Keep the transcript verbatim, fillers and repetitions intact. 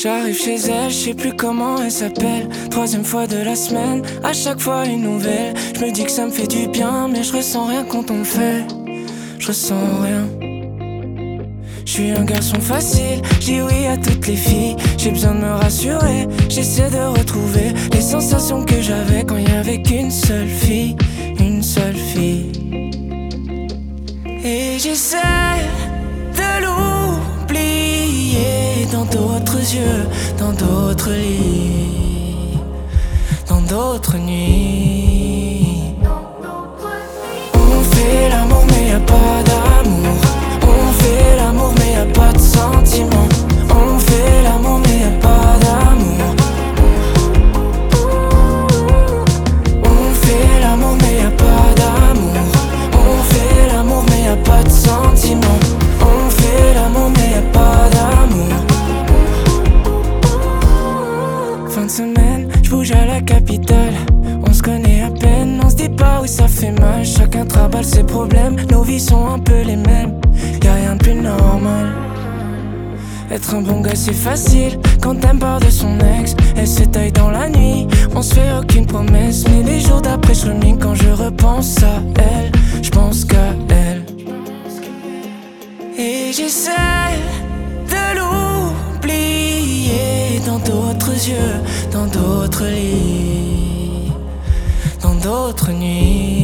J'arrive chez elle, je sais plus comment elle s'appelle. Troisième fois de la semaine, à chaque fois une nouvelle. Je me dis que ça me fait du bien, mais je ressens rien quand on le fait. Je ressens rien. Je suis un garçon facile, je dis oui à toutes les filles. J'ai besoin de me rassurer, j'essaie de retrouver les sensations que j'avais quand il y avait qu'une seule fille, une seule fille. Et j'essaie de l'oublier dans d'autres yeux, dans d'autres lits, dans d'autres nuits. On fait l'amour mais y'a pas d'amour. On fait l'amour mais y'a pas de sentiment. On fait l'amour mais y'a pas d'amour. On fait l'amour mais y'a pas d'amour. On fait l'amour mais y'a pas de sentiment. On fait l'amour mais y'a pas d'amour. Fin de semaine, j'bouge à la capitale. On se connaît à peine, on se dit pas où ça fait mal. Chacun travaille ses problèmes, nos vies sont un peu les mêmes. Y'a rien de plus normal. Être un bon gars c'est facile quand t'aimes pas de son ex. Elle se taille dans la nuit, on se fait aucune promesse. Mais les jours d'après je remine quand je repense à elle. Je pense qu'à elle. Et j'essaie de l'oublier dans d'autres yeux, dans d'autres lits, dans d'autres nuits.